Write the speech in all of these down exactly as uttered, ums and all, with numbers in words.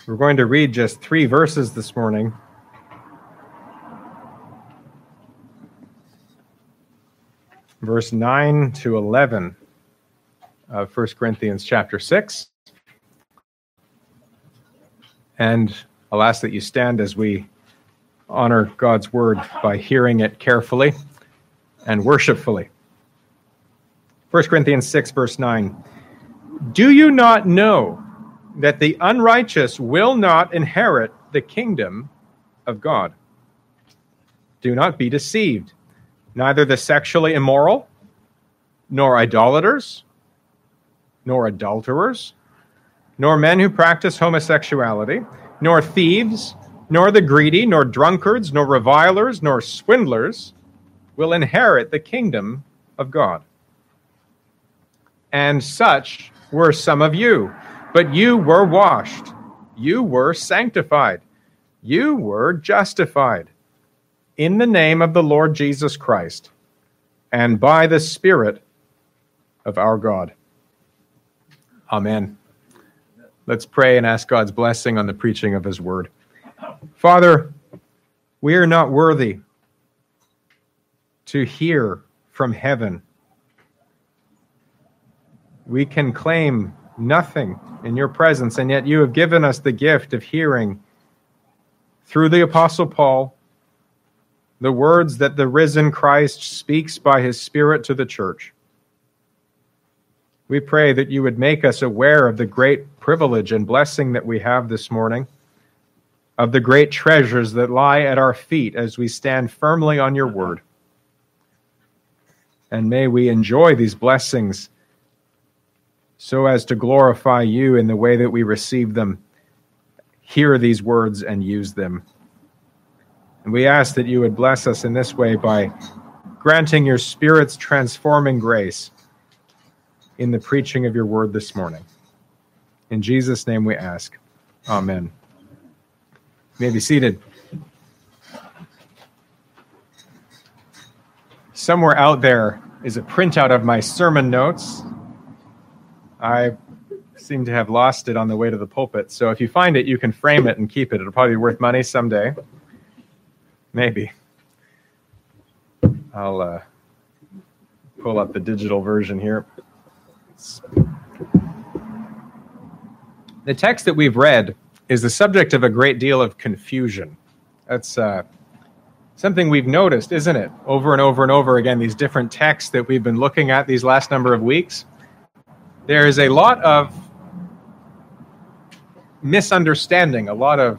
We're going to read just three verses this morning. Verse nine to eleven of First Corinthians chapter six. And I'll ask that you stand as we honor God's word by hearing it carefully and worshipfully. First Corinthians six, verse nine. Do you not know that the unrighteous will not inherit the kingdom of God? Do not be deceived. Neither the sexually immoral, nor idolaters, nor adulterers, nor men who practice homosexuality, nor thieves, nor the greedy, nor drunkards, nor revilers, nor swindlers will inherit the kingdom of God. And such were some of you. But you were washed, you were sanctified, you were justified in the name of the Lord Jesus Christ and by the Spirit of our God. Amen. Let's pray and ask God's blessing on the preaching of his word. Father, we are not worthy to hear from heaven. We can claim nothing in your presence, and yet you have given us the gift of hearing through the Apostle Paul the words that the risen Christ speaks by his Spirit to the church. We pray that you would make us aware of the great privilege and blessing that we have this morning, of the great treasures that lie at our feet as we stand firmly on your word. And may we enjoy these blessings so as to glorify you in the way that we receive them, hear these words, and use them. And we ask that you would bless us in this way by granting your Spirit's transforming grace in the preaching of your word this morning. In Jesus' name we ask. Amen. You may be seated. Somewhere out there is a printout of my sermon notes. I seem to have lost it on the way to the pulpit. So if you find it, you can frame it and keep it. It'll probably be worth money someday. Maybe. I'll uh, pull up the digital version here. The text that we've read is the subject of a great deal of confusion. That's uh, something we've noticed, isn't it? Over and over and over again, these different texts that we've been looking at these last number of weeks. There is a lot of misunderstanding, a lot of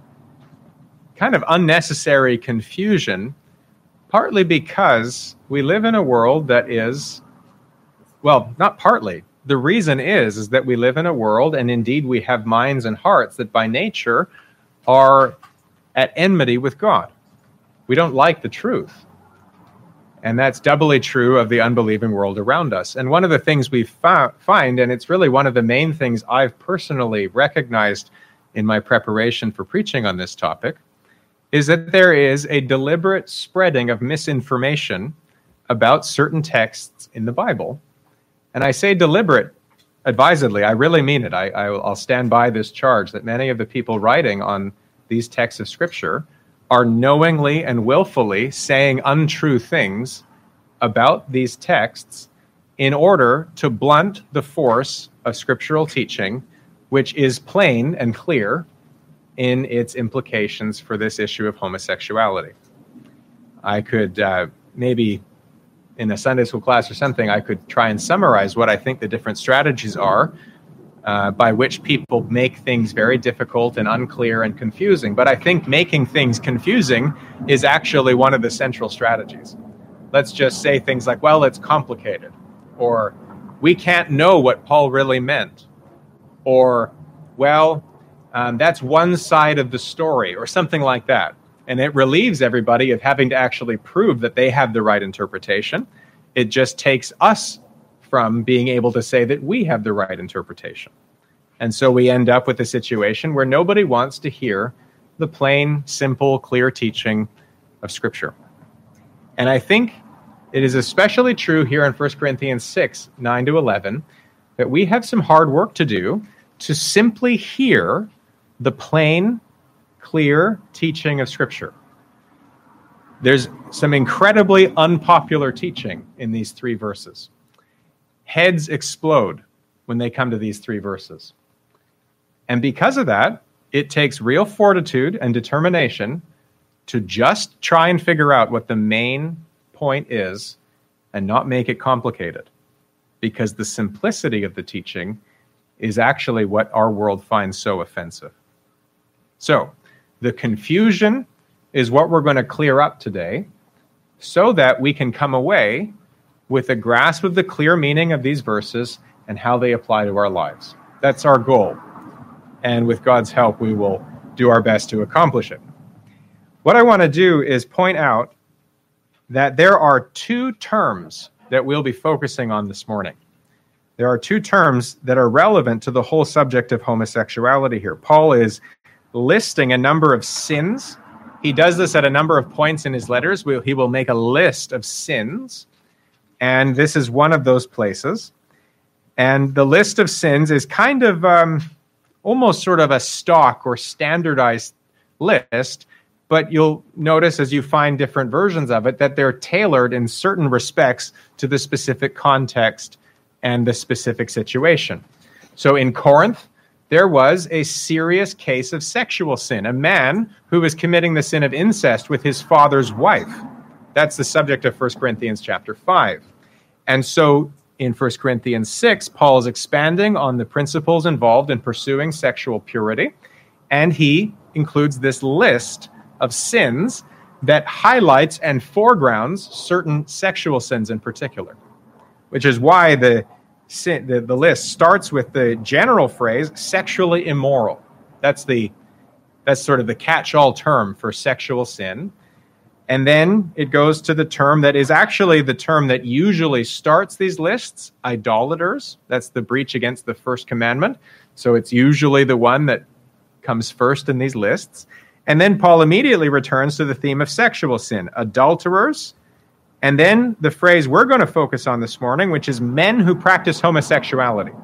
kind of unnecessary confusion, partly because we live in a world that is, well, not partly. The reason is, is that we live in a world, and indeed we have minds and hearts that by nature are at enmity with God. We don't like the truth. And that's doubly true of the unbelieving world around us. And one of the things we fa- find, and it's really one of the main things I've personally recognized in my preparation for preaching on this topic, is that there is a deliberate spreading of misinformation about certain texts in the Bible. And I say deliberate advisedly. I really mean it. I, I, I'll stand by this charge that many of the people writing on these texts of Scripture are knowingly and willfully saying untrue things about these texts in order to blunt the force of scriptural teaching, which is plain and clear in its implications for this issue of homosexuality. I could uh, maybe in a Sunday school class or something, I could try and summarize what I think the different strategies are Uh, by which people make things very difficult and unclear and confusing. But I think making things confusing is actually one of the central strategies. Let's just say things like, well, it's complicated, or we can't know what Paul really meant, or, well, um, that's one side of the story, or something like that. And it relieves everybody of having to actually prove that they have the right interpretation. It just takes us from being able to say that we have the right interpretation. And so we end up with a situation where nobody wants to hear the plain, simple, clear teaching of Scripture. And I think it is especially true here in First Corinthians six, nine to eleven, that we have some hard work to do to simply hear the plain, clear teaching of Scripture. There's some incredibly unpopular teaching in these three verses. Heads explode when they come to these three verses. And because of that, it takes real fortitude and determination to just try and figure out what the main point is and not make it complicated. Because the simplicity of the teaching is actually what our world finds so offensive. So, the confusion is what we're going to clear up today so that we can come away with a grasp of the clear meaning of these verses and how they apply to our lives. That's our goal. And with God's help, we will do our best to accomplish it. What I want to do is point out that there are two terms that we'll be focusing on this morning. There are two terms that are relevant to the whole subject of homosexuality here. Paul is listing a number of sins. He does this at a number of points in his letters. He will make a list of sins, and this is one of those places. And the list of sins is kind of um, almost sort of a stock or standardized list, but you'll notice as you find different versions of it that they're tailored in certain respects to the specific context and the specific situation. So in Corinth, there was a serious case of sexual sin, a man who was committing the sin of incest with his father's wife. That's the subject of First Corinthians chapter five. And so in First Corinthians six, Paul is expanding on the principles involved in pursuing sexual purity, and he includes this list of sins that highlights and foregrounds certain sexual sins in particular, which is why the sin, the, the list starts with the general phrase, sexually immoral. That's the that's sort of the catch-all term for sexual sin. And then it goes to the term that is actually the term that usually starts these lists, idolaters. That's the breach against the first commandment. So it's usually the one that comes first in these lists. And then Paul immediately returns to the theme of sexual sin, adulterers, and then the phrase we're going to focus on this morning, which is men who practice homosexuality.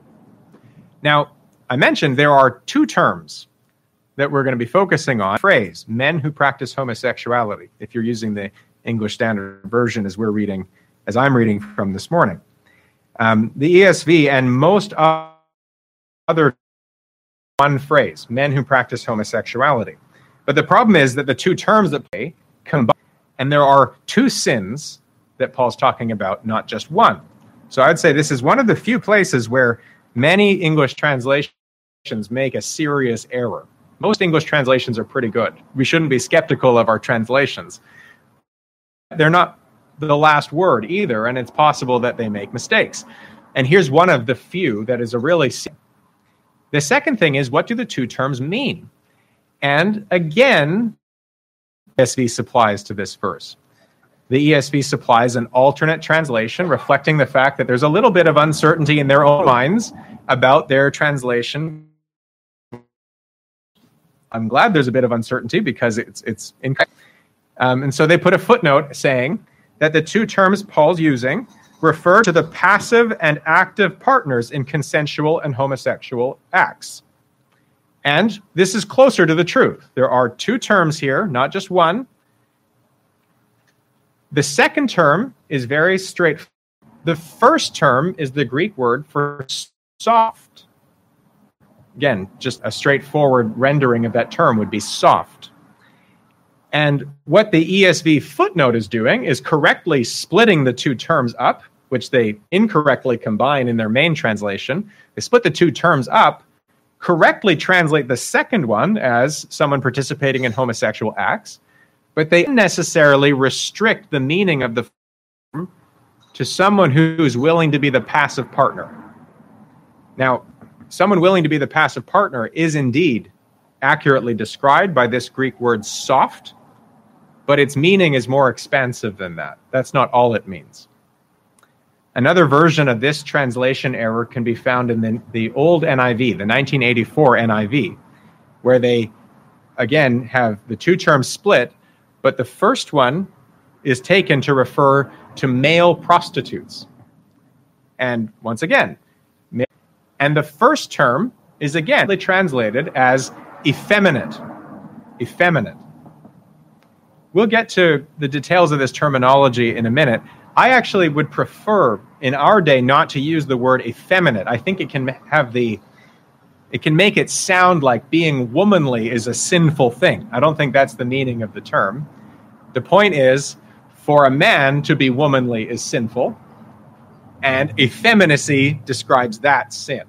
Now, I mentioned there are two terms that we're going to be focusing on. Phrase, men who practice homosexuality, if you're using the English Standard Version as we're reading, as I'm reading from this morning. Um, the E S V and most other one phrase, men who practice homosexuality. But the problem is that the two terms that they combine, and there are two sins that Paul's talking about, not just one. So I'd say this is one of the few places where many English translations make a serious error. Most English translations are pretty good. We shouldn't be skeptical of our translations. They're not the last word either, and it's possible that they make mistakes. And here's one of the few that is a really... The second thing is, what do the two terms mean? And again, E S V supplies to this verse. The E S V supplies an alternate translation reflecting the fact that there's a little bit of uncertainty in their own minds about their translation. I'm glad there's a bit of uncertainty because it's it's incorrect. Um, and so they put a footnote saying that the two terms Paul's using refer to the passive and active partners in consensual and homosexual acts. And this is closer to the truth. There are two terms here, not just one. The second term is very straightforward. The first term is the Greek word for soft. Again, just a straightforward rendering of that term would be soft. And what the E S V footnote is doing is correctly splitting the two terms up, which they incorrectly combine in their main translation. They split the two terms up, correctly translate the second one as someone participating in homosexual acts, but they unnecessarily restrict the meaning of the term to someone who's willing to be the passive partner. Now, someone willing to be the passive partner is indeed accurately described by this Greek word soft, but its meaning is more expansive than that. That's not all it means. Another version of this translation error can be found in the, the old N I V, the nineteen eighty-four N I V, where they, again, have the two terms split, but the first one is taken to refer to male prostitutes. And once again, and the first term is again translated as effeminate. Effeminate. We'll get to the details of this terminology in a minute. I actually would prefer in our day not to use the word effeminate. I think it can have the, it can make it sound like being womanly is a sinful thing. I don't think that's the meaning of the term. The point is, for a man to be womanly is sinful, and effeminacy describes that sin.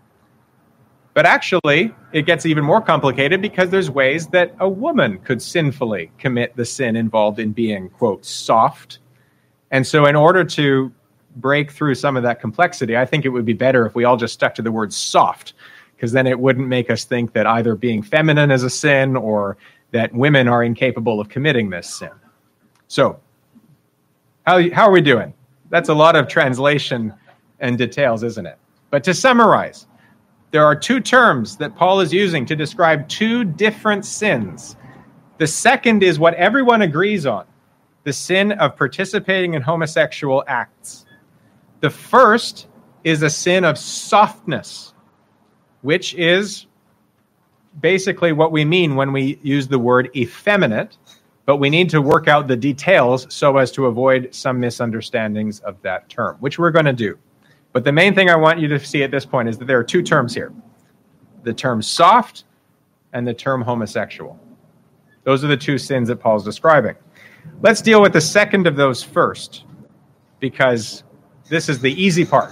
But actually, it gets even more complicated because there's ways that a woman could sinfully commit the sin involved in being, quote, soft. And so in order to break through some of that complexity, I think it would be better if we all just stuck to the word soft, because then it wouldn't make us think that either being feminine is a sin or that women are incapable of committing this sin. So, how, how are we doing? That's a lot of translation and details, isn't it? But to summarize, there are two terms that Paul is using to describe two different sins. The second is what everyone agrees on, the sin of participating in homosexual acts. The first is a sin of softness, which is basically what we mean when we use the word effeminate, but we need to work out the details so as to avoid some misunderstandings of that term, which we're going to do. But the main thing I want you to see at this point is that there are two terms here. The term soft and the term homosexual. Those are the two sins that Paul's describing. Let's deal with the second of those first, because this is the easy part.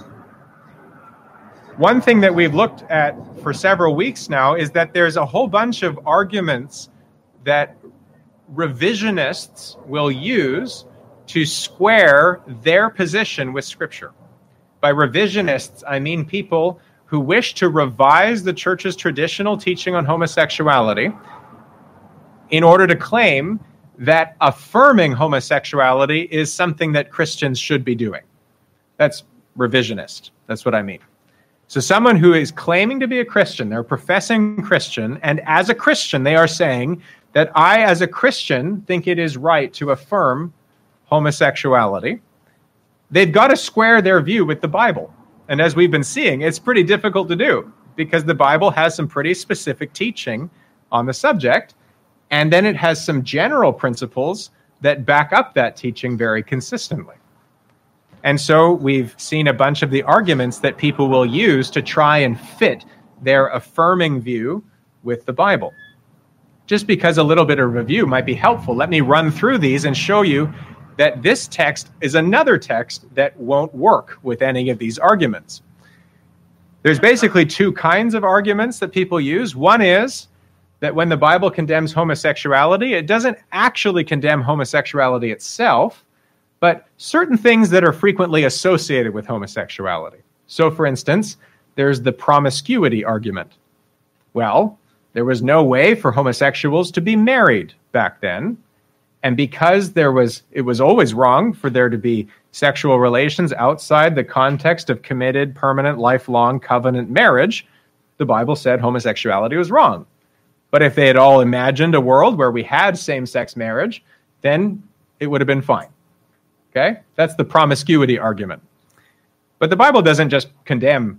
One thing that we've looked at for several weeks now is that there's a whole bunch of arguments that revisionists will use to square their position with Scripture. By revisionists, I mean people who wish to revise the church's traditional teaching on homosexuality in order to claim that affirming homosexuality is something that Christians should be doing. That's revisionist. That's what I mean. So someone who is claiming to be a Christian, they're a professing Christian, and as a Christian, they are saying that I, as a Christian, think it is right to affirm homosexuality. They've got to square their view with the Bible. And as we've been seeing, it's pretty difficult to do because the Bible has some pretty specific teaching on the subject, and then it has some general principles that back up that teaching very consistently. And so we've seen a bunch of the arguments that people will use to try and fit their affirming view with the Bible. Just because a little bit of review might be helpful, let me run through these and show you that this text is another text that won't work with any of these arguments. There's basically two kinds of arguments that people use. One is that when the Bible condemns homosexuality, it doesn't actually condemn homosexuality itself, but certain things that are frequently associated with homosexuality. So, for instance, there's the promiscuity argument. Well, there was no way for homosexuals to be married back then. And because there was, it was always wrong for there to be sexual relations outside the context of committed, permanent, lifelong covenant marriage, the Bible said homosexuality was wrong. But if they had all imagined a world where we had same-sex marriage, then it would have been fine. Okay? That's the promiscuity argument. But the Bible doesn't just condemn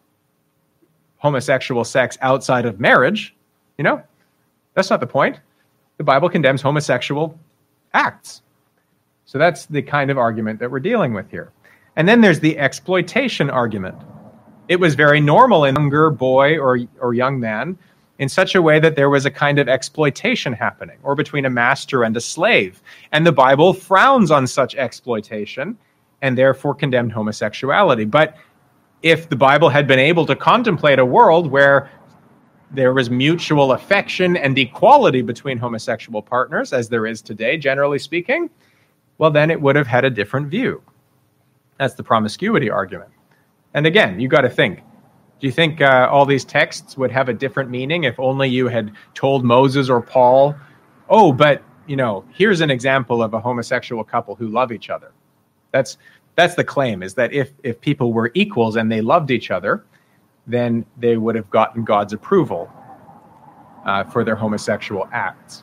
homosexual sex outside of marriage. You know, that's not the point. The Bible condemns homosexual acts. So that's the kind of argument that we're dealing with here. And then there's the exploitation argument. It was very normal in a younger boy or, or young man in such a way that there was a kind of exploitation happening, or between a master and a slave. And the Bible frowns on such exploitation and therefore condemned homosexuality. But if the Bible had been able to contemplate a world where there was mutual affection and equality between homosexual partners, as there is today, generally speaking, well, then it would have had a different view. That's the promiscuity argument. And again, you got to think, do you think uh, all these texts would have a different meaning if only you had told Moses or Paul, oh, but, you know, here's an example of a homosexual couple who love each other? That's that's the claim, is that if, if people were equals and they loved each other, then they would have gotten God's approval uh, for their homosexual acts.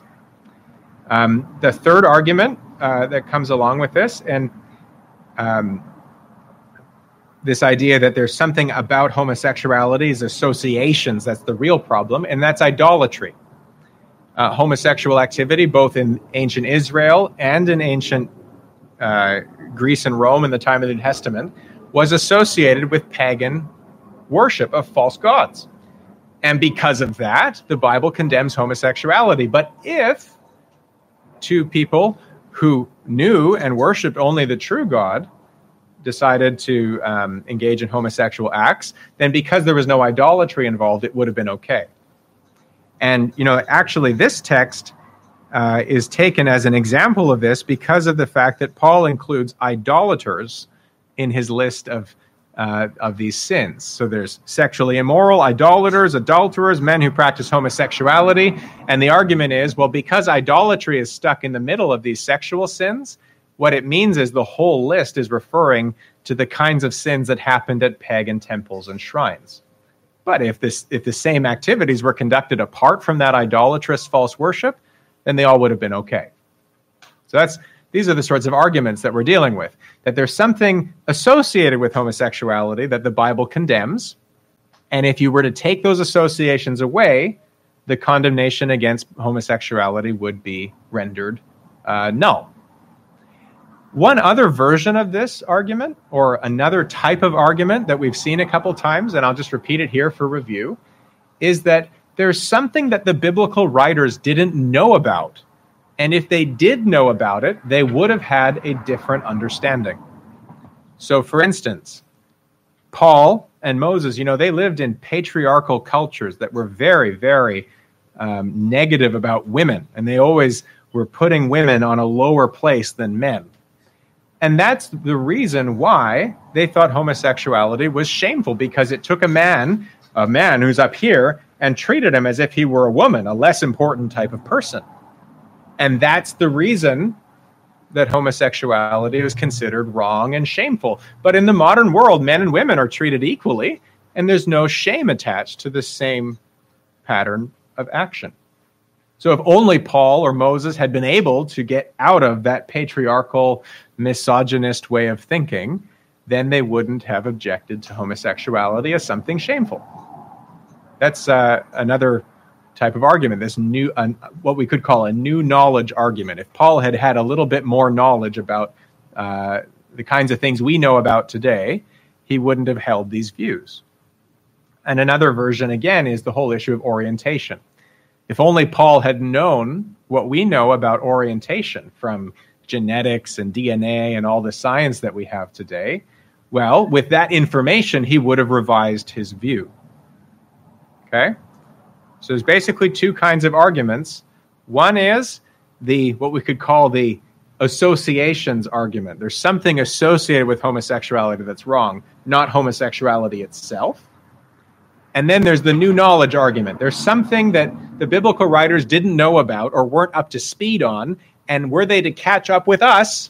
Um, the third argument uh, that comes along with this, and um, this idea that there's something about homosexuality's associations that's the real problem, and that's idolatry. Uh, homosexual activity, both in ancient Israel and in ancient uh, Greece and Rome in the time of the New Testament, was associated with pagan worship of false gods. And because of that, the Bible condemns homosexuality. But if two people who knew and worshipped only the true God decided to um, engage in homosexual acts, then because there was no idolatry involved, it would have been okay. And, you know, actually this text uh, is taken as an example of this because of the fact that Paul includes idolaters in his list of uh, of these sins. So there's sexually immoral, idolaters, adulterers, men who practice homosexuality. And the argument is, well, because idolatry is stuck in the middle of these sexual sins, what it means is the whole list is referring to the kinds of sins that happened at pagan temples and shrines. But if this, if the same activities were conducted apart from that idolatrous false worship, then they all would have been okay. So that's these are the sorts of arguments that we're dealing with, that there's something associated with homosexuality that the Bible condemns, and if you were to take those associations away, the condemnation against homosexuality would be rendered uh, null. One other version of this argument, or another type of argument that we've seen a couple times, and I'll just repeat it here for review, is that there's something that the biblical writers didn't know about. And if they did know about it, they would have had a different understanding. So, for instance, Paul and Moses, you know, they lived in patriarchal cultures that were very, very um, negative about women. And they always were putting women on a lower place than men. And that's the reason why they thought homosexuality was shameful, because it took a man, a man who's up here, and treated him as if he were a woman, a less important type of person. And that's the reason that homosexuality was considered wrong and shameful. But in the modern world, men and women are treated equally, and there's no shame attached to the same pattern of action. So if only Paul or Moses had been able to get out of that patriarchal, misogynist way of thinking, then they wouldn't have objected to homosexuality as something shameful. That's uh, another type of argument, this new, uh, what we could call a new knowledge argument. If Paul had had a little bit more knowledge about uh, the kinds of things we know about today, he wouldn't have held these views. And another version, again, is the whole issue of orientation. If only Paul had known what we know about orientation from genetics and D N A and all the science that we have today, well, with that information, he would have revised his view. Okay? So there's basically two kinds of arguments. One is the what we could call the associations argument. There's something associated with homosexuality that's wrong, not homosexuality itself. And then there's the new knowledge argument. There's something that the biblical writers didn't know about or weren't up to speed on, and were they to catch up with us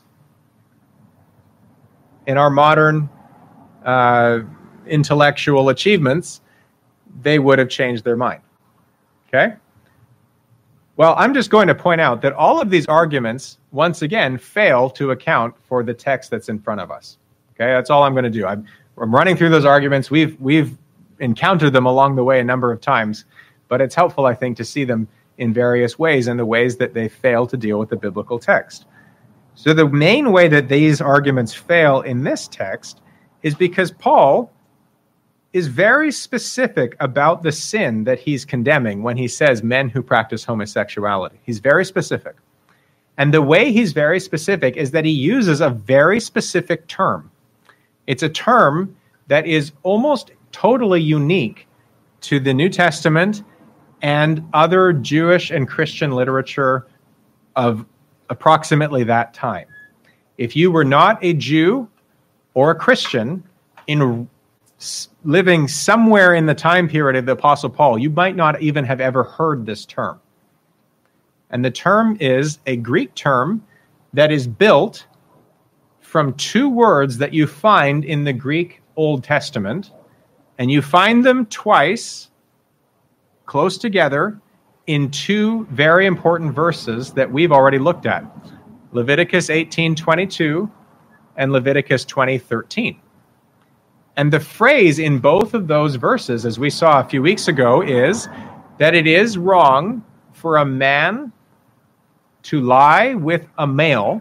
in our modern uh, intellectual achievements, they would have changed their mind. Okay? Well, I'm just going to point out that all of these arguments, once again, fail to account for the text that's in front of us. Okay? That's all I'm going to do. I'm, I'm running through those arguments. We've we've encountered them along the way a number of times, but it's helpful, I think, to see them in various ways and the ways that they fail to deal with the biblical text. So the main way that these arguments fail in this text is because Paul is very specific about the sin that he's condemning when he says men who practice homosexuality. He's very specific. And the way he's very specific is that he uses a very specific term. It's a term that is almost totally unique to the New Testament and other Jewish and Christian literature of approximately that time. If you were not a Jew or a Christian in living somewhere in the time period of the Apostle Paul, you might not even have ever heard this term. And the term is a Greek term that is built from two words that you find in the Greek Old Testament, and you find them twice close together in two very important verses that we've already looked at, Leviticus eighteen twenty-two and Leviticus twenty thirteen. And the phrase in both of those verses, as we saw a few weeks ago, is that it is wrong for a man to lie with a male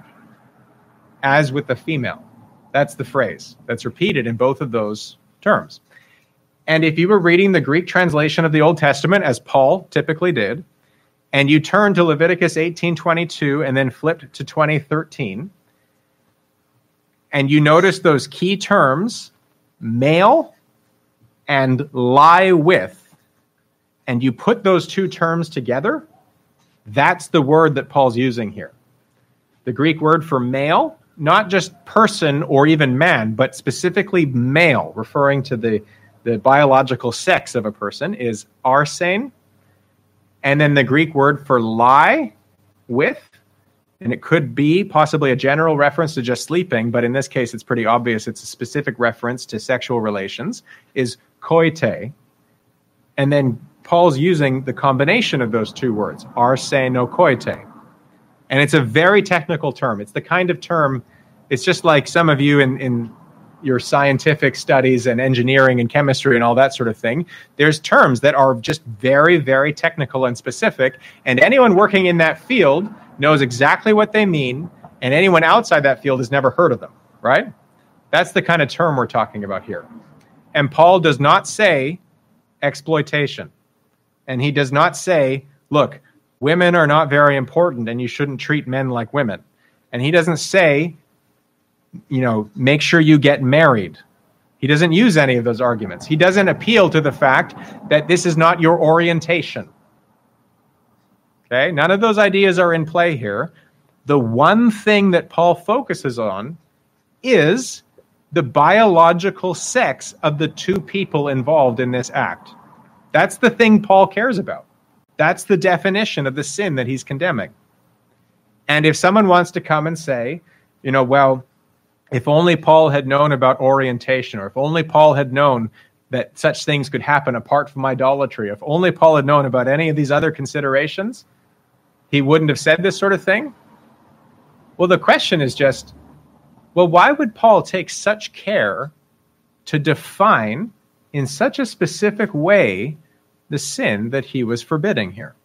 as with a female. That's the phrase that's repeated in both of those terms. And if you were reading the Greek translation of the Old Testament, as Paul typically did, and you turned to Leviticus eighteen twenty-two and then flipped to twenty thirteen, and you notice those key terms, male and lie with, and you put those two terms together, that's the word that Paul's using here. The Greek word for male, not just person or even man, but specifically male, referring to the, the biological sex of a person, is arsein. And then the Greek word for lie with, and it could be possibly a general reference to just sleeping, but in this case it's pretty obvious it's a specific reference to sexual relations, is koite. And then Paul's using the combination of those two words, arsenokoite. And it's a very technical term. It's the kind of term, it's just like some of you in, in your scientific studies and engineering and chemistry and all that sort of thing. There's terms that are just very, very technical and specific, and anyone working in that field knows exactly what they mean, and anyone outside that field has never heard of them, right? That's the kind of term we're talking about here. And Paul does not say exploitation. And he does not say, look, women are not very important and you shouldn't treat men like women. And he doesn't say, you know, make sure you get married. He doesn't use any of those arguments. He doesn't appeal to the fact that this is not your orientation. Okay, none of those ideas are in play here. The one thing that Paul focuses on is the biological sex of the two people involved in this act. That's the thing Paul cares about. That's the definition of the sin that he's condemning. And if someone wants to come and say, you know, well, if only Paul had known about orientation, or if only Paul had known that such things could happen apart from idolatry, if only Paul had known about any of these other considerations, he wouldn't have said this sort of thing. Well, the question is just, well, why would Paul take such care to define in such a specific way the sin that he was forbidding here?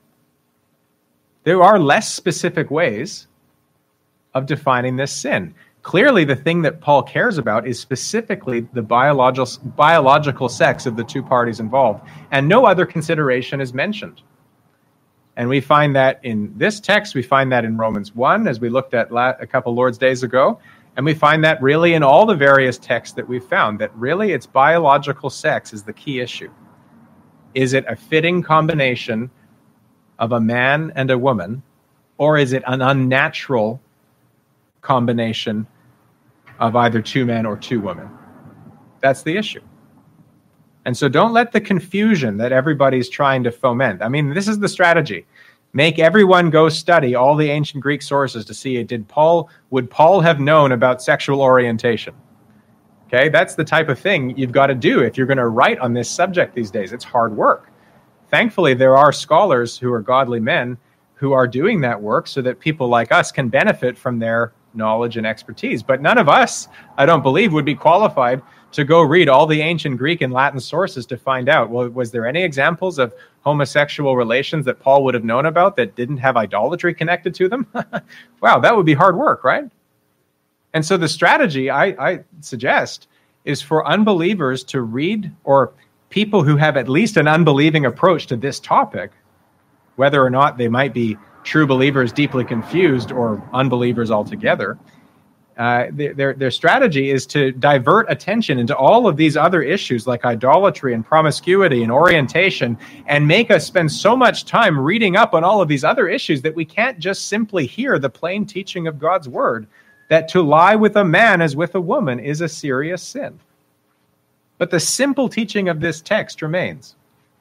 There are less specific ways of defining this sin. Clearly, the thing that Paul cares about is specifically the biological, biological sex of the two parties involved, and no other consideration is mentioned. And we find that in this text, we find that in Romans one, as we looked at a couple Lord's Days ago, and we find that really in all the various texts that we've found, that really it's biological sex is the key issue. Is it a fitting combination of a man and a woman, or is it an unnatural combination of either two men or two women? That's the issue. And so don't let the confusion that everybody's trying to foment. I mean, this is the strategy. Make everyone go study all the ancient Greek sources to see, did Paul, would Paul have known about sexual orientation? Okay, that's the type of thing you've got to do if you're going to write on this subject these days. It's hard work. Thankfully, there are scholars who are godly men who are doing that work so that people like us can benefit from their knowledge and expertise. But none of us, I don't believe, would be qualified to go read all the ancient Greek and Latin sources to find out, well, was there any examples of homosexual relations that Paul would have known about that didn't have idolatry connected to them? Wow, that would be hard work, right? And so the strategy I, I suggest is for unbelievers to read, or people who have at least an unbelieving approach to this topic, whether or not they might be true believers deeply confused or unbelievers altogether, uh, their, their strategy is to divert attention into all of these other issues like idolatry and promiscuity and orientation, and make us spend so much time reading up on all of these other issues that we can't just simply hear the plain teaching of God's word, that to lie with a man as with a woman is a serious sin. But the simple teaching of this text remains.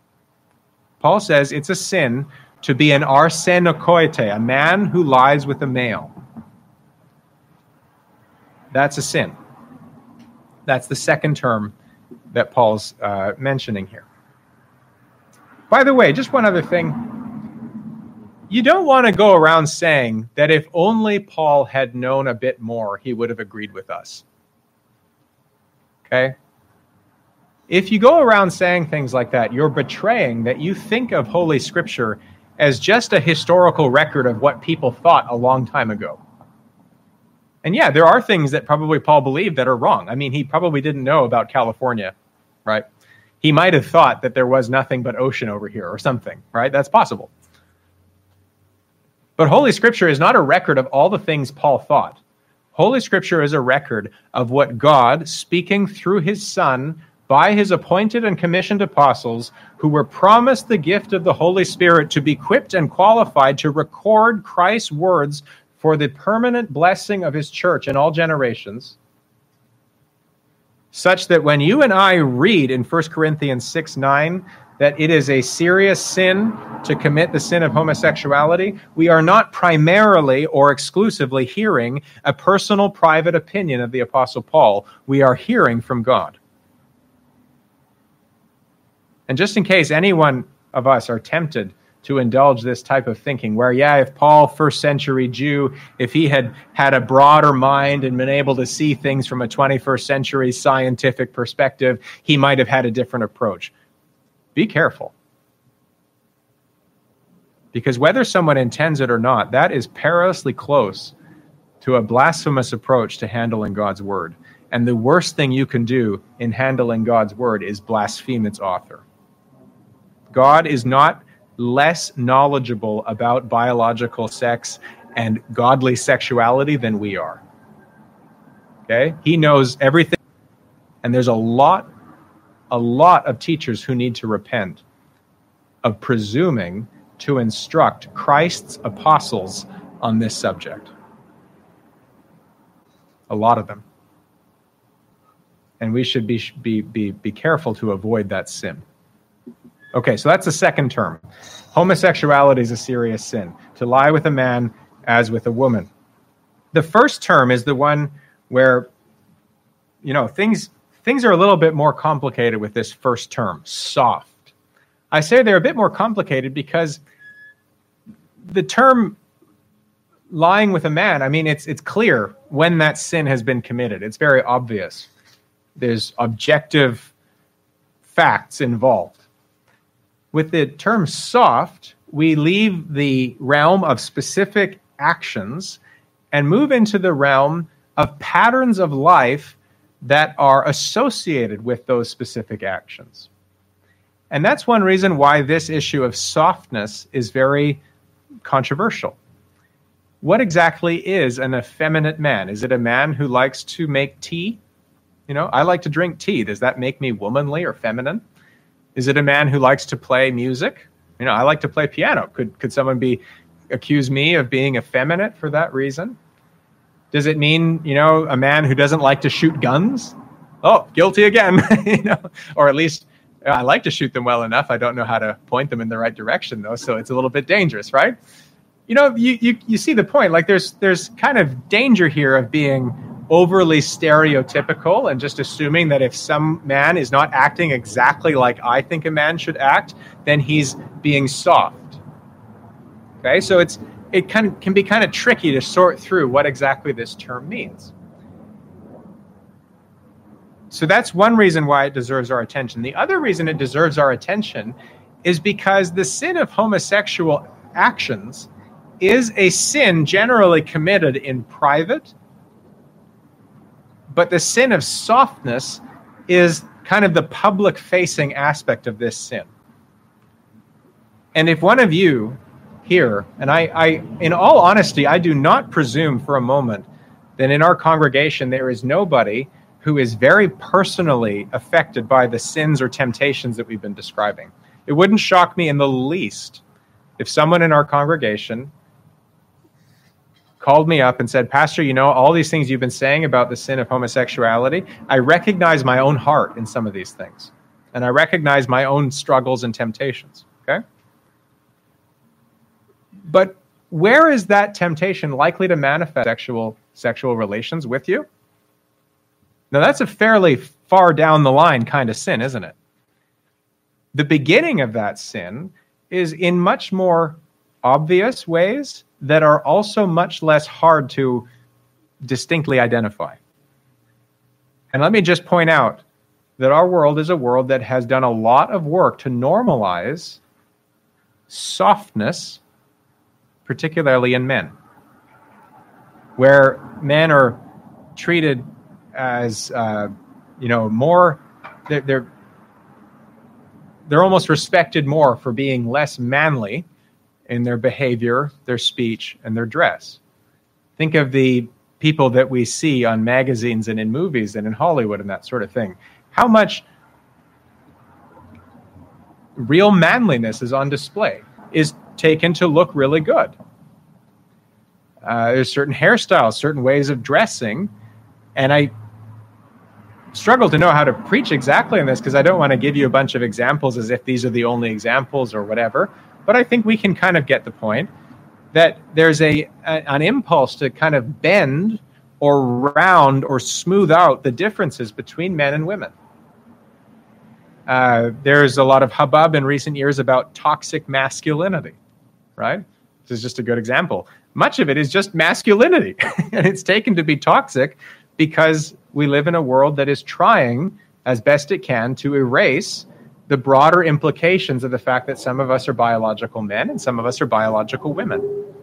Paul says it's a sin to be an arsenokoite, a man who lies with a male. That's a sin. That's the second term that Paul's uh, mentioning here. By the way, just one other thing. You don't want to go around saying that if only Paul had known a bit more, he would have agreed with us. Okay? If you go around saying things like that, you're betraying that you think of Holy Scripture as just a historical record of what people thought a long time ago. And yeah, there are things that probably Paul believed that are wrong. I mean, he probably didn't know about California, right? He might have thought that there was nothing but ocean over here or something, right? That's possible. But Holy Scripture is not a record of all the things Paul thought. Holy Scripture is a record of what God, speaking through his Son, by his appointed and commissioned apostles, who were promised the gift of the Holy Spirit to be equipped and qualified to record Christ's words for the permanent blessing of his church in all generations, such that when you and I read in First Corinthians six nine that it is a serious sin to commit the sin of homosexuality, we are not primarily or exclusively hearing a personal, private opinion of the Apostle Paul. We are hearing from God. And just in case any one of us are tempted to indulge this type of thinking, where, yeah, if Paul, first century Jew, if he had had a broader mind and been able to see things from a twenty-first century scientific perspective, he might have had a different approach. Be careful. Because whether someone intends it or not, that is perilously close to a blasphemous approach to handling God's word. And the worst thing you can do in handling God's word is blaspheme its author. God is not less knowledgeable about biological sex and godly sexuality than we are. Okay? He knows everything. And there's a lot, a lot of teachers who need to repent of presuming to instruct Christ's apostles on this subject. A lot of them. And we should be, be, be, be careful to avoid that sin. Okay, so that's the second term. Homosexuality is a serious sin. To lie with a man as with a woman. The first term is the one where, you know, things things are a little bit more complicated with this first term, soft. I say they're a bit more complicated because the term lying with a man, I mean, it's it's clear when that sin has been committed. It's very obvious. There's objective facts involved. With the term soft, we leave the realm of specific actions and move into the realm of patterns of life that are associated with those specific actions. And that's one reason why this issue of softness is very controversial. What exactly is an effeminate man? Is it a man who likes to make tea? You know, I like to drink tea. Does that make me womanly or feminine? Is it a man who likes to play music? You know, I like to play piano. Could could someone be accuse me of being effeminate for that reason? Does it mean, you know, a man who doesn't like to shoot guns? Oh, guilty again. You know, or at least I like to shoot them well enough. I don't know how to point them in the right direction though, so it's a little bit dangerous, right? You know, you you you see the point. Like there's there's kind of danger here of being overly stereotypical and just assuming that if some man is not acting exactly like I think a man should act, then he's being soft. Okay, so it's it kind of can be kind of tricky to sort through what exactly this term means. So that's one reason why it deserves our attention. The other reason it deserves our attention is because the sin of homosexual actions is a sin generally committed in private. But the sin of softness is kind of the public-facing aspect of this sin. And if one of you here, and I, I, in all honesty, I do not presume for a moment that in our congregation there is nobody who is very personally affected by the sins or temptations that we've been describing. It wouldn't shock me in the least if someone in our congregation called me up and said, Pastor, you know, all these things you've been saying about the sin of homosexuality, I recognize my own heart in some of these things. And I recognize my own struggles and temptations, okay? But where is that temptation likely to manifest sexual, sexual relations with you? Now, that's a fairly far down the line kind of sin, isn't it? The beginning of that sin is in much more obvious ways that are also much less hard to distinctly identify. And let me just point out that our world is a world that has done a lot of work to normalize softness, particularly in men, where men are treated as, uh, you know, more, they're, they're they're almost respected more for being less manly in their behavior, their speech, and their dress. Think of the people that we see on magazines and in movies and in Hollywood and that sort of thing. How much real manliness is on display, is taken to look really good. Uh, there's certain hairstyles, certain ways of dressing, and I struggle to know how to preach exactly on this because I don't want to give you a bunch of examples as if these are the only examples or whatever, but I think we can kind of get the point that there's a, a an impulse to kind of bend or round or smooth out the differences between men and women. Uh, there's a lot of hubbub in recent years about toxic masculinity, right? This is just a good example. Much of it is just masculinity, and it's taken to be toxic because we live in a world that is trying as best it can to erase the broader implications of the fact that some of us are biological men and some of us are biological women.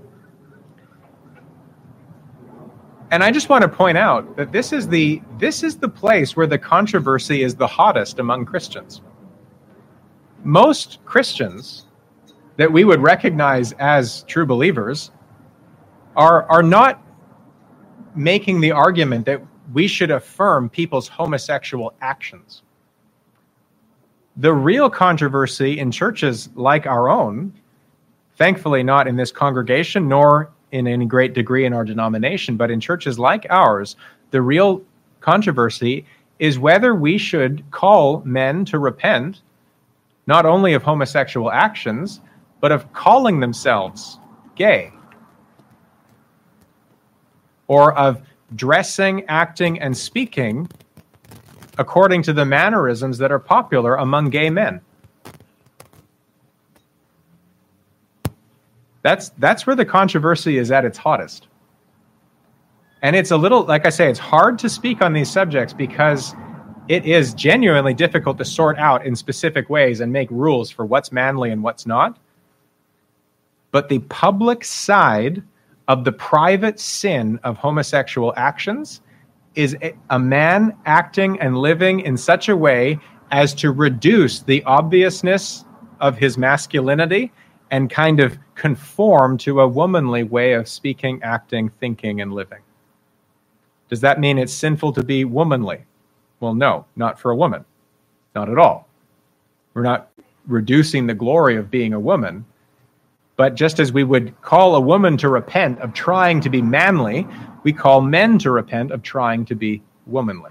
And I just want to point out that this is the this is the place where the controversy is the hottest among Christians. Most Christians that we would recognize as true believers are, are not making the argument that we should affirm people's homosexual actions. The real controversy in churches like our own, thankfully not in this congregation nor in any great degree in our denomination, but in churches like ours, the real controversy is whether we should call men to repent, not only of homosexual actions, but of calling themselves gay, or of dressing, acting, and speaking according to the mannerisms that are popular among gay men. That's that's where the controversy is at its hottest. And it's a little, like I say, it's hard to speak on these subjects because it is genuinely difficult to sort out in specific ways and make rules for what's manly and what's not. But the public side of the private sin of homosexual actions is a man acting and living in such a way as to reduce the obviousness of his masculinity and kind of conform to a womanly way of speaking, acting, thinking, and living. Does that mean it's sinful to be womanly? Well, no, not for a woman. Not at all. We're not reducing the glory of being a woman. But just as we would call a woman to repent of trying to be manly, we call men to repent of trying to be womanly.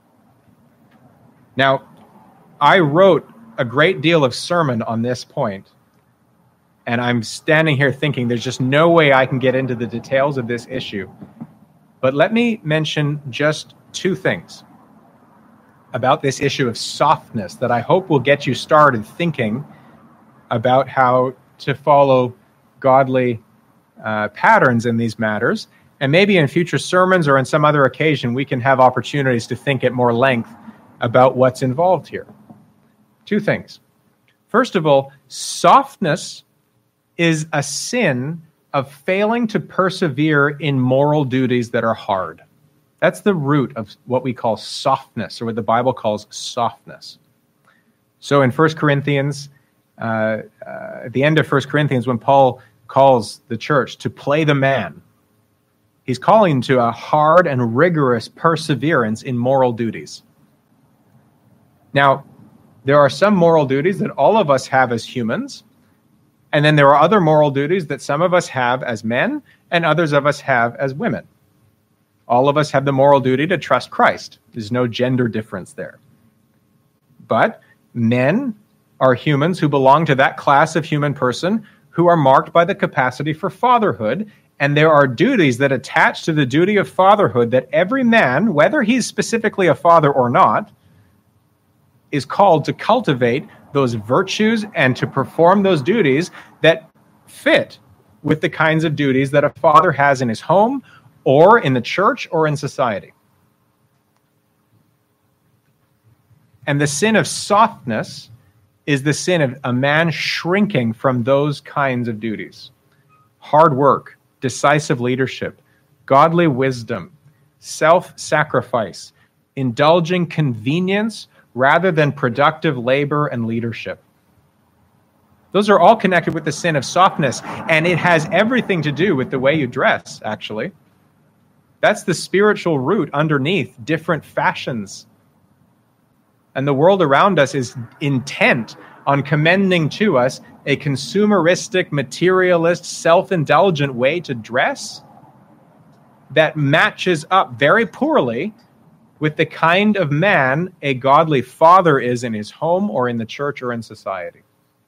Now, I wrote a great deal of sermon on this point, and I'm standing here thinking there's just no way I can get into the details of this issue. But let me mention just two things about this issue of softness that I hope will get you started thinking about how to follow godly uh, patterns in these matters. And maybe in future sermons or on some other occasion, we can have opportunities to think at more length about what's involved here. Two things. First of all, softness is a sin of failing to persevere in moral duties that are hard. That's the root of what we call softness, or what the Bible calls softness. So in First Corinthians, uh, uh, at the end of First Corinthians, when Paul calls the church to play the man, he's calling to a hard and rigorous perseverance in moral duties. Now, there are some moral duties that all of us have as humans, and then there are other moral duties that some of us have as men and others of us have as women. All of us have the moral duty to trust Christ. There's no gender difference there. But men are humans who belong to that class of human person who are marked by the capacity for fatherhood, and there are duties that attach to the duty of fatherhood that every man, whether he's specifically a father or not, is called to cultivate those virtues and to perform those duties that fit with the kinds of duties that a father has in his home or in the church or in society. And the sin of softness is the sin of a man shrinking from those kinds of duties. Hard work, decisive leadership, godly wisdom, self-sacrifice, indulging convenience rather than productive labor and leadership. Those are all connected with the sin of softness, and it has everything to do with the way you dress, actually. That's the spiritual root underneath different fashions. And the world around us is intent on commending to us a consumeristic, materialist, self-indulgent way to dress that matches up very poorly with the kind of man a godly father is in his home or in the church or in society.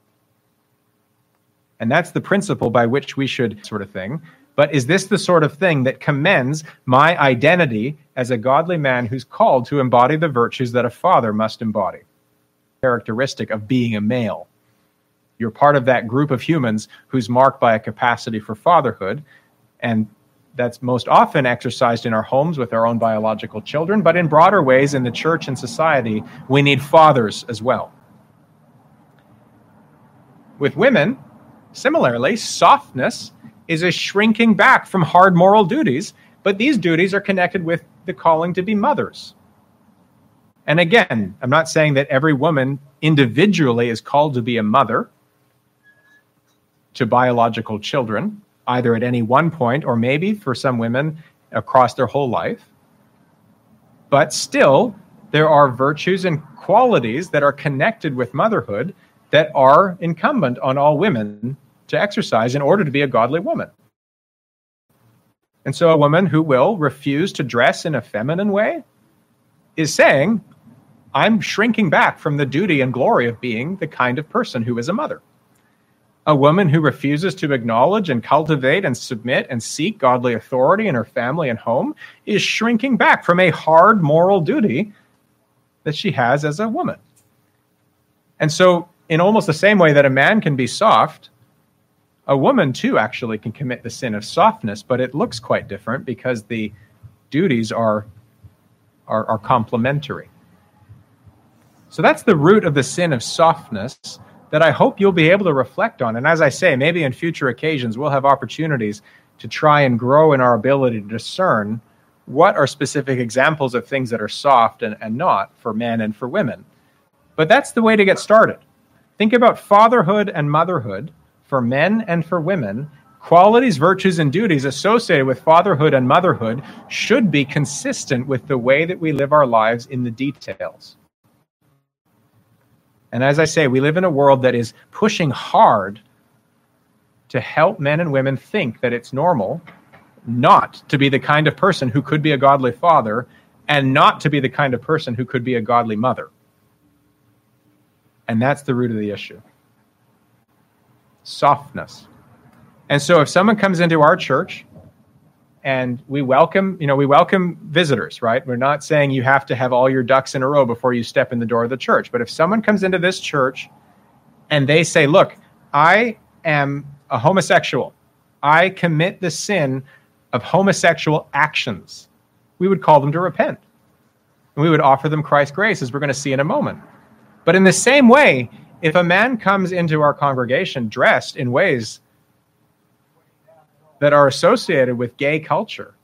And that's the principle by which we should sort of thing. But is this the sort of thing that commends my identity as a godly man who's called to embody the virtues that a father must embody? Characteristic of being a male. You're part of that group of humans who's marked by a capacity for fatherhood, and that's most often exercised in our homes with our own biological children, but in broader ways in the church and society, we need fathers as well. With women, similarly, softness is a shrinking back from hard moral duties, but these duties are connected with the calling to be mothers. And again, I'm not saying that every woman individually is called to be a mother to biological children, either at any one point or maybe for some women across their whole life. But still, there are virtues and qualities that are connected with motherhood that are incumbent on all women to exercise in order to be a godly woman. And so a woman who will refuse to dress in a feminine way is saying, I'm shrinking back from the duty and glory of being the kind of person who is a mother. A woman who refuses to acknowledge and cultivate and submit and seek godly authority in her family and home is shrinking back from a hard moral duty that she has as a woman. And so in almost the same way that a man can be soft, a woman, too, actually can commit the sin of softness, but it looks quite different because the duties are, are, are complementary. So that's the root of the sin of softness that I hope you'll be able to reflect on. And as I say, maybe in future occasions, we'll have opportunities to try and grow in our ability to discern what are specific examples of things that are soft and, and not for men and for women. But that's the way to get started. Think about fatherhood and motherhood for men and for women. Qualities, virtues, and duties associated with fatherhood and motherhood should be consistent with the way that we live our lives in the details. And as I say, we live in a world that is pushing hard to help men and women think that it's normal not to be the kind of person who could be a godly father and not to be the kind of person who could be a godly mother. And that's the root of the issue. Softness. And so if someone comes into our church and we welcome, you know, we welcome visitors, right? We're not saying you have to have all your ducks in a row before you step in the door of the church. But if someone comes into this church and they say, look, I am a homosexual. I commit the sin of homosexual actions. We would call them to repent. And we would offer them Christ's grace, as we're going to see in a moment. But in the same way, if a man comes into our congregation dressed in ways that are associated with gay culture,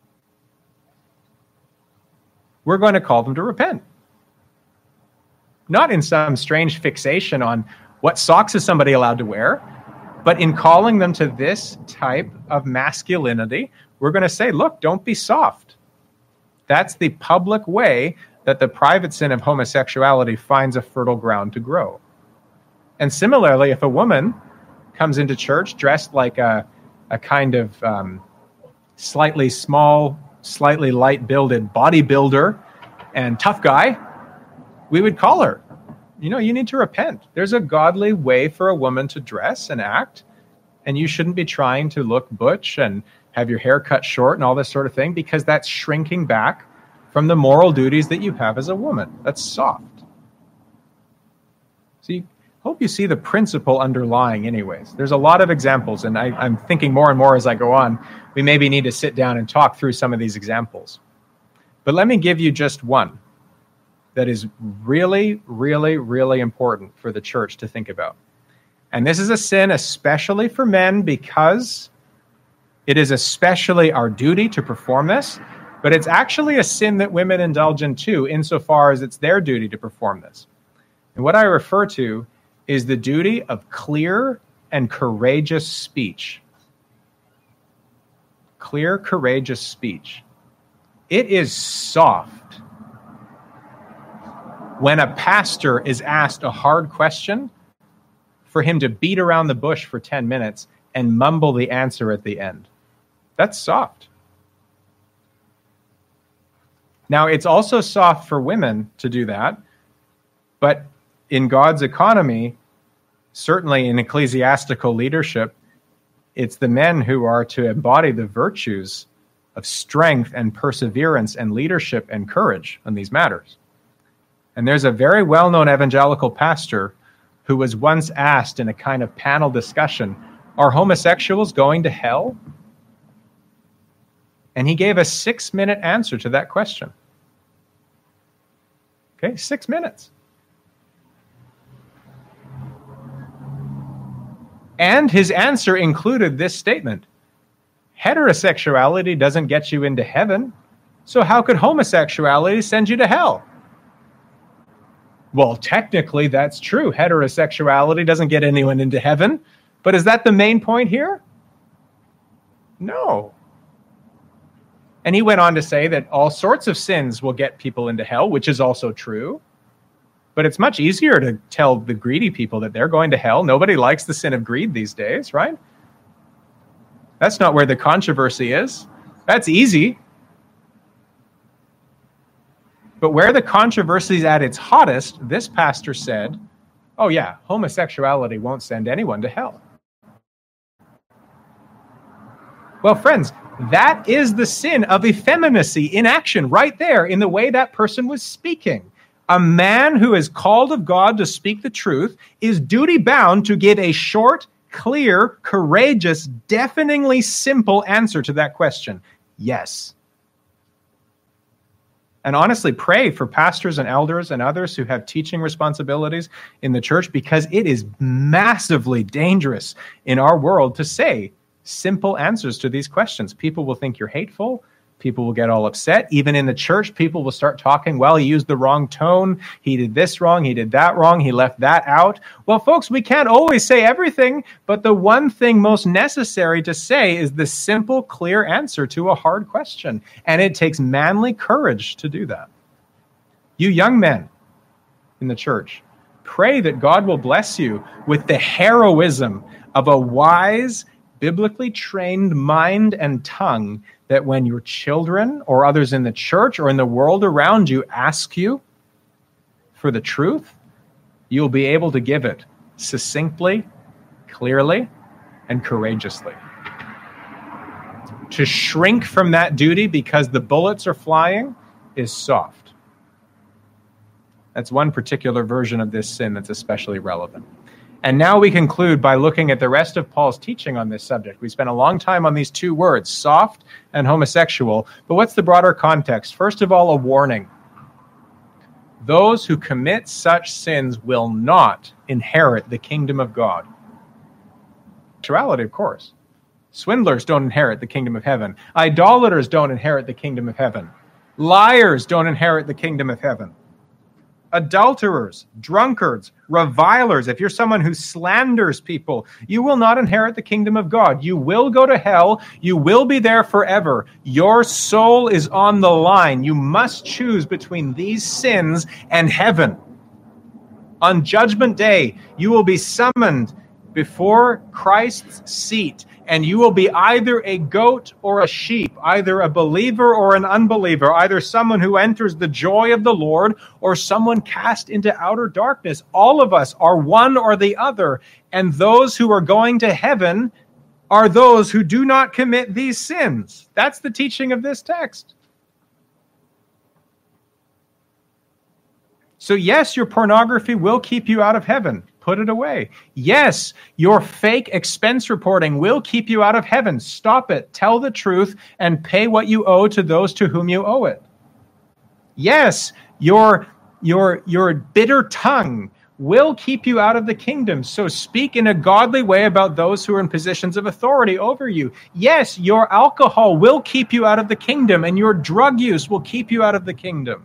we're going to call them to repent. Not in some strange fixation on what socks is somebody allowed to wear, but in calling them to this type of masculinity, we're going to say, look, don't be soft. That's the public way that the private sin of homosexuality finds a fertile ground to grow. And similarly, if a woman comes into church dressed like a, a kind of um, slightly small, slightly light-builded bodybuilder and tough guy, we would call her, you know, you need to repent. There's a godly way for a woman to dress and act, and you shouldn't be trying to look butch and have your hair cut short and all this sort of thing, because that's shrinking back from the moral duties that you have as a woman. That's soft. So you hope you see the principle underlying anyways. There's a lot of examples, and I, I'm thinking more and more as I go on, we maybe need to sit down and talk through some of these examples. But let me give you just one. that is really, really, really important for the church to think about. And this is a sin especially for men because it is especially our duty to perform this, but it's actually a sin that women indulge in too, insofar as it's their duty to perform this. And what I refer to is the duty of clear and courageous speech. Clear, courageous speech. It is soft when a pastor is asked a hard question for him to beat around the bush for ten minutes and mumble the answer at the end. That's soft. Now, it's also soft for women to do that, but in God's economy, certainly in ecclesiastical leadership, it's the men who are to embody the virtues of strength and perseverance and leadership and courage on these matters. And there's a very well-known evangelical pastor who was once asked in a kind of panel discussion, are homosexuals going to hell? And he gave a six-minute answer to that question. Okay, six minutes. And his answer included this statement: heterosexuality doesn't get you into heaven, so how could homosexuality send you to hell? Well, technically that's true. Heterosexuality doesn't get anyone into heaven, but is that the main point here? No. And he went on to say that all sorts of sins will get people into hell, which is also true. But it's much easier to tell the greedy people that they're going to hell. Nobody likes the sin of greed these days, right? That's not where the controversy is. That's easy. But where the controversy is at its hottest, this pastor said, oh yeah, homosexuality won't send anyone to hell. Well, friends, that is the sin of effeminacy in action right there in the way that person was speaking. A man who is called of God to speak the truth is duty-bound to give a short, clear, courageous, deafeningly simple answer to that question. Yes. And honestly, pray for pastors and elders and others who have teaching responsibilities in the church, because it is massively dangerous in our world to say simple answers to these questions. People will think you're hateful. People will get all upset. Even in the church, people will start talking, well, he used the wrong tone. He did this wrong. He did that wrong. He left that out. Well, folks, we can't always say everything, but the one thing most necessary to say is the simple, clear answer to a hard question. And it takes manly courage to do that. You young men in the church, pray that God will bless you with the heroism of a wise, biblically trained mind and tongue, that when your children or others in the church or in the world around you ask you for the truth, you'll be able to give it succinctly, clearly, and courageously. To shrink from that duty because the bullets are flying is soft. That's one particular version of this sin that's especially relevant. And now we conclude by looking at the rest of Paul's teaching on this subject. We spent a long time on these two words, soft and homosexual. But what's the broader context? First of all, a warning. Those who commit such sins will not inherit the kingdom of God. Sexuality, of course. Swindlers don't inherit the kingdom of heaven. Idolaters don't inherit the kingdom of heaven. Liars don't inherit the kingdom of heaven. Adulterers, drunkards, revilers, if you're someone who slanders people, you will not inherit the kingdom of God. You will go to hell. You will be there forever. Your soul is on the line. You must choose between these sins and heaven. On Judgment Day, you will be summoned before Christ's seat, and you will be either a goat or a sheep, either a believer or an unbeliever, either someone who enters the joy of the Lord or someone cast into outer darkness. All of us are one or the other, and those who are going to heaven are those who do not commit these sins. That's the teaching of this text. So yes, your pornography will keep you out of heaven. Put it away. Yes, your fake expense reporting will keep you out of heaven. Stop it. Tell the truth and pay what you owe to those to whom you owe it. Yes, your Your, your bitter tongue will keep you out of the kingdom. So speak in a godly way about those who are in positions of authority over you. Yes, your alcohol will keep you out of the kingdom, and your drug use will keep you out of the kingdom.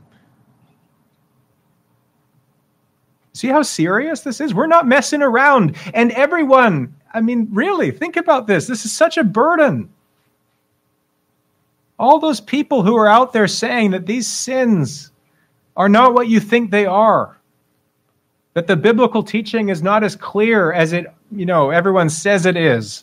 See how serious this is? We're not messing around. And everyone, I mean, really, think about this. This is such a burden. All those people who are out there saying that these sins are not what you think they are, that the biblical teaching is not as clear as it, you know, everyone says it is,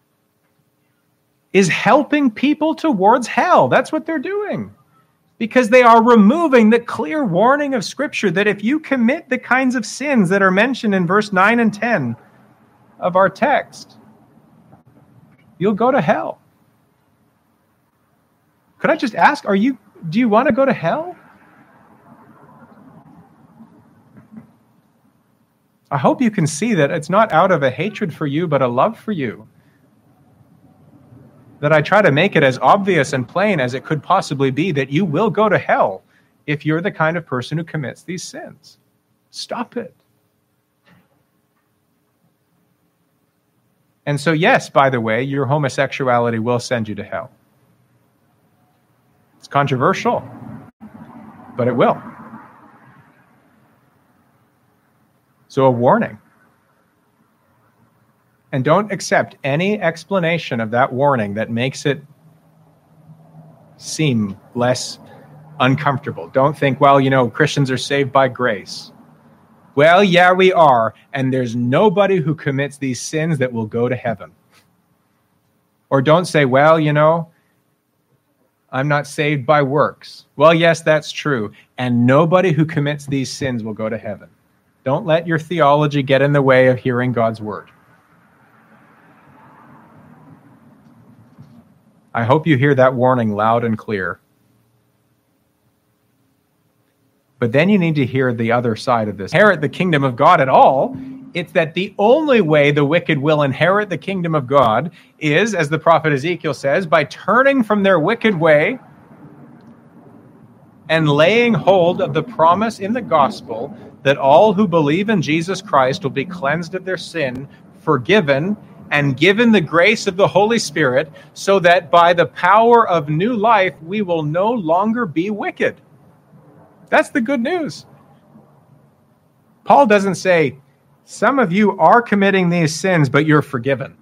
is helping people towards hell. That's what they're doing. Because they are removing the clear warning of Scripture that if you commit the kinds of sins that are mentioned in verse nine and ten of our text, you'll go to hell. Could I just ask, are you, do you want to go to hell? I hope you can see that it's not out of a hatred for you, but a love for you. That I try to make it as obvious and plain as it could possibly be that you will go to hell if you're the kind of person who commits these sins. Stop it. And so, yes, by the way, your homosexuality will send you to hell. It's controversial, but it will. So a warning. And don't accept any explanation of that warning that makes it seem less uncomfortable. Don't think, well, you know, Christians are saved by grace. Well, yeah, we are. And there's nobody who commits these sins that will go to heaven. Or don't say, well, you know, I'm not saved by works. Well, yes, that's true. And nobody who commits these sins will go to heaven. Don't let your theology get in the way of hearing God's word. I hope you hear that warning loud and clear. But then you need to hear the other side of this. Inherit the kingdom of God at all. It's that the only way the wicked will inherit the kingdom of God is, as the prophet Ezekiel says, by turning from their wicked way and laying hold of the promise in the gospel that all who believe in Jesus Christ will be cleansed of their sin, forgiven, and given the grace of the Holy Spirit, so that by the power of new life, we will no longer be wicked. That's the good news. Paul doesn't say, some of you are committing these sins, but you're forgiven.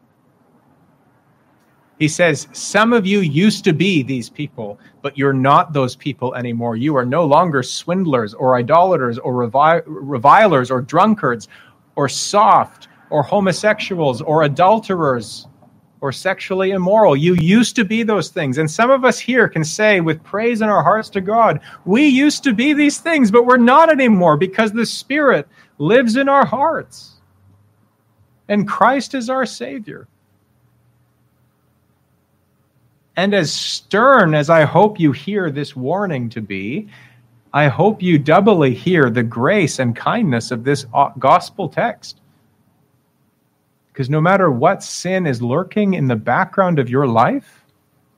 He says, some of you used to be these people, but you're not those people anymore. You are no longer swindlers or idolaters or revi- revilers or drunkards or soft or homosexuals or adulterers or sexually immoral. You used to be those things. And some of us here can say with praise in our hearts to God, we used to be these things, but we're not anymore because the Spirit lives in our hearts. And Christ is our Savior. And as stern as I hope you hear this warning to be, I hope you doubly hear the grace and kindness of this gospel text. Because no matter what sin is lurking in the background of your life,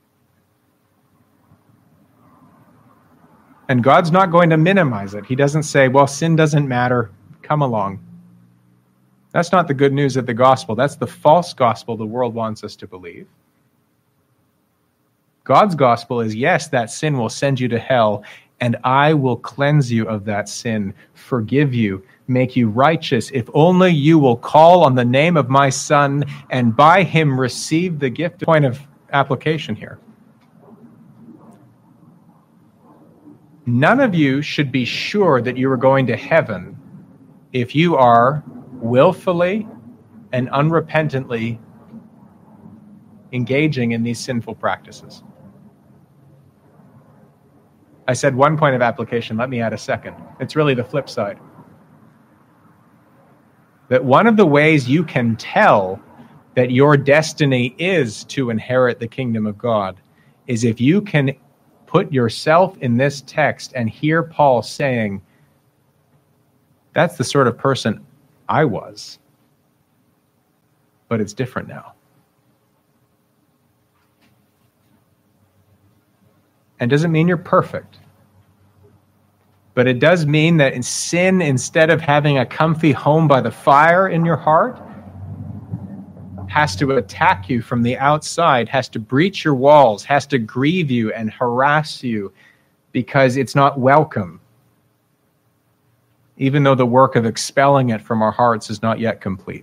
and God's not going to minimize it. He doesn't say, well, sin doesn't matter. Come along. That's not the good news of the gospel. That's the false gospel the world wants us to believe. God's gospel is, yes, that sin will send you to hell, and I will cleanse you of that sin, forgive you, make you righteous, if only you will call on the name of my Son, and by him receive the gift. Point of application here. None of you should be sure that you are going to heaven if you are willfully and unrepentantly engaging in these sinful practices. I said one point of application, let me add a second. It's really the flip side. That one of the ways you can tell that your destiny is to inherit the kingdom of God is if you can put yourself in this text and hear Paul saying, that's the sort of person I was, but it's different now. And doesn't mean you're perfect. But it does mean that in sin, instead of having a comfy home by the fire in your heart, has to attack you from the outside, has to breach your walls, has to grieve you and harass you because it's not welcome, even though the work of expelling it from our hearts is not yet complete.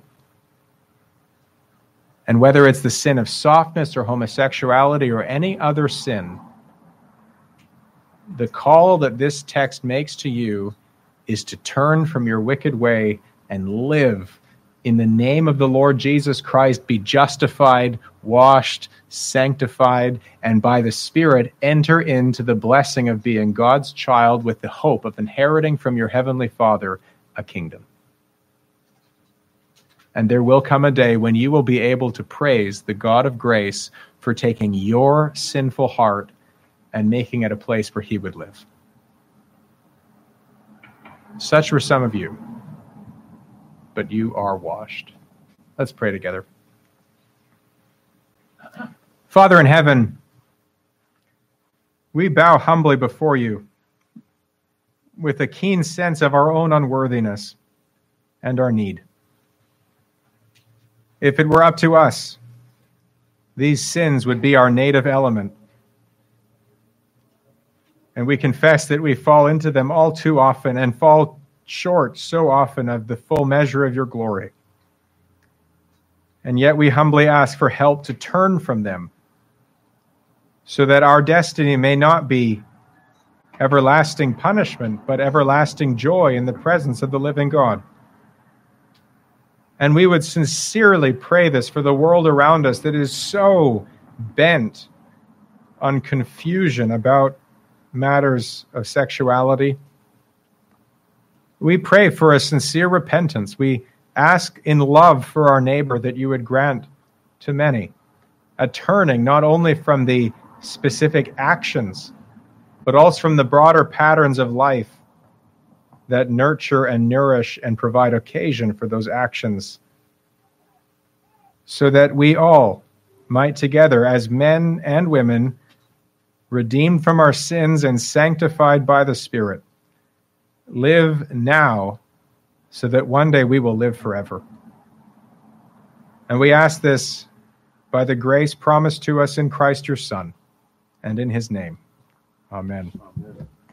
And whether it's the sin of softness or homosexuality or any other sin, the call that this text makes to you is to turn from your wicked way and live in the name of the Lord Jesus Christ, be justified, washed, sanctified, and by the Spirit enter into the blessing of being God's child with the hope of inheriting from your heavenly Father a kingdom. And there will come a day when you will be able to praise the God of grace for taking your sinful heart and making it a place where he would live. Such were some of you, but you are washed. Let's pray together. Father in heaven, we bow humbly before you with a keen sense of our own unworthiness and our need. If it were up to us, these sins would be our native element. And we confess that we fall into them all too often and fall short so often of the full measure of your glory. And yet we humbly ask for help to turn from them so that our destiny may not be everlasting punishment, but everlasting joy in the presence of the living God. And we would sincerely pray this for the world around us that is so bent on confusion about matters of sexuality. We pray for a sincere repentance. We ask in love for our neighbor that you would grant to many a turning not only from the specific actions, but also from the broader patterns of life that nurture and nourish and provide occasion for those actions, so that we all might together, as men and women, redeemed from our sins and sanctified by the Spirit, live now so that one day we will live forever. And we ask this by the grace promised to us in Christ your Son, and in his name. Amen. Amen.